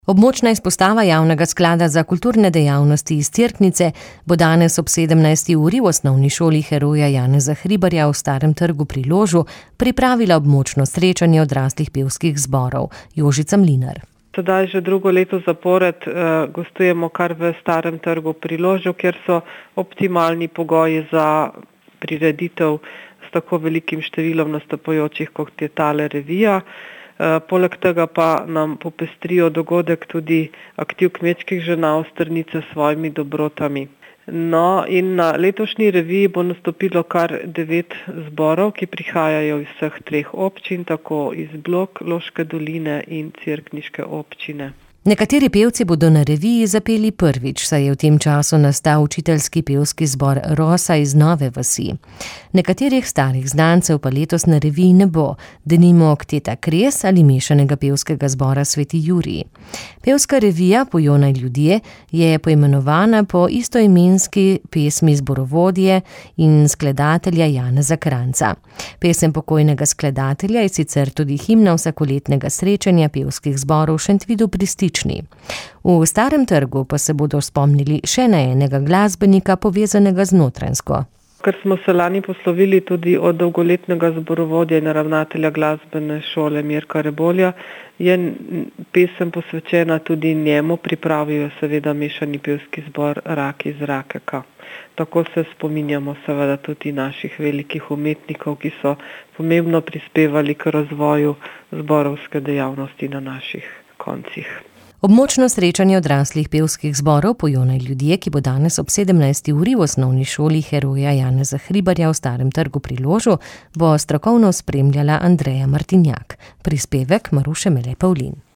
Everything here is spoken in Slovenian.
Območna izpostava Javnega sklada za kulturne dejavnosti iz Cerknice bo danes ob 17. uri v Osnovni šoli Heroja Janeza Hribarja v Starem trgu pri Ložu pripravila območno srečanje odraslih pevskih zborov. Jožica Mlinar. Sedaj že drugo leto zapored gostujemo kar v Starem trgu pri Ložu, kjer so optimalni pogoji za prireditev s tako velikim številom nastopajočih, kot je tale revija. Poleg tega pa nam popestrijo dogodek tudi aktiv kmečkih žena Ostrnice s svojimi dobrotami. No, in na letošnji reviji bo nastopilo kar 9 zborov, ki prihajajo iz vseh 3 občin, tako iz Blok, Loške doline in Cerkniške občine. Nekateri pevci bodo na reviji zapeli prvič, saj je v tem času nastal učiteljski pevski zbor Rosa iz Nove vasi. Nekaterih starih znancev pa letos na reviji ne bo, denimo Okteta Kres ali mešanega pevskega zbora Sveti Jurij. Pevska revija Pojonaj ljudje je poimenovana po istoimenski pesmi zborovodje in skladatelja Janeza Kranjca. Pesem pokojnega skladatelja je sicer tudi himna vsakoletnega srečanja pevskih zborov v Šentvidu pri Stični. V Starem trgu pa se bodo spomnili še na enega glasbenika, povezanega z Notranjsko. Ker smo se lani poslovili tudi od dolgoletnega zborovodja in ravnatelja glasbene šole Mirka Rebolja, je pesem posvečena tudi njemu, pripravijo seveda mešani pevski zbor Rak iz Rakeka. Tako se spominjamo seveda tudi naših velikih umetnikov, ki so pomembno prispevali k razvoju zborovske dejavnosti na naših koncih. Območno srečanje odraslih pevskih zborov Pojonaj ljudje, ki bo danes ob 17. uri v Osnovni šoli Heroja Janeza Hribarja v Starem trgu pri Ložu, bo strokovno spremljala Andreja Martinjak. Prispevek Maruše Mele Pavlin.